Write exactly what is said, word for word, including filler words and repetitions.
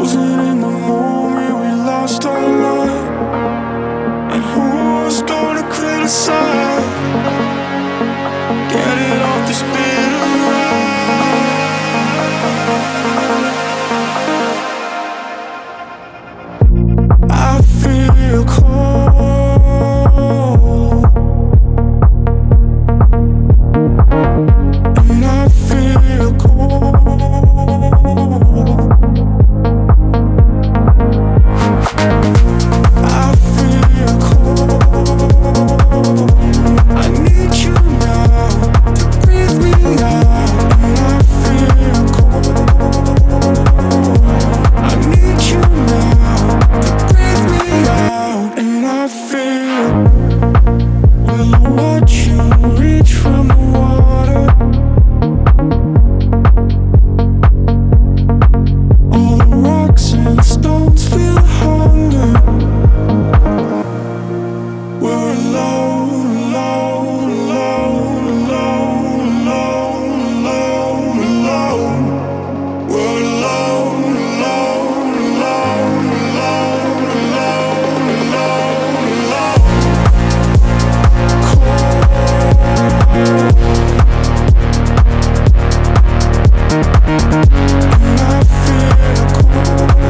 frozen in the moment, we lost our light. And who's gonna criticize? Get it off this bitter ride. I feel cold, and I feel cold. I feel cold. I need you now to breathe me out. And I feel cold. I need you now to breathe me out. And I feel, will I watch you reach from the water? All the rocks and stones feel hunger. We're alone, alone, alone, alone, alone, alone, alone. We're alone, alone, alone, alone, alone, alone, alone. Cold. And I feel cold.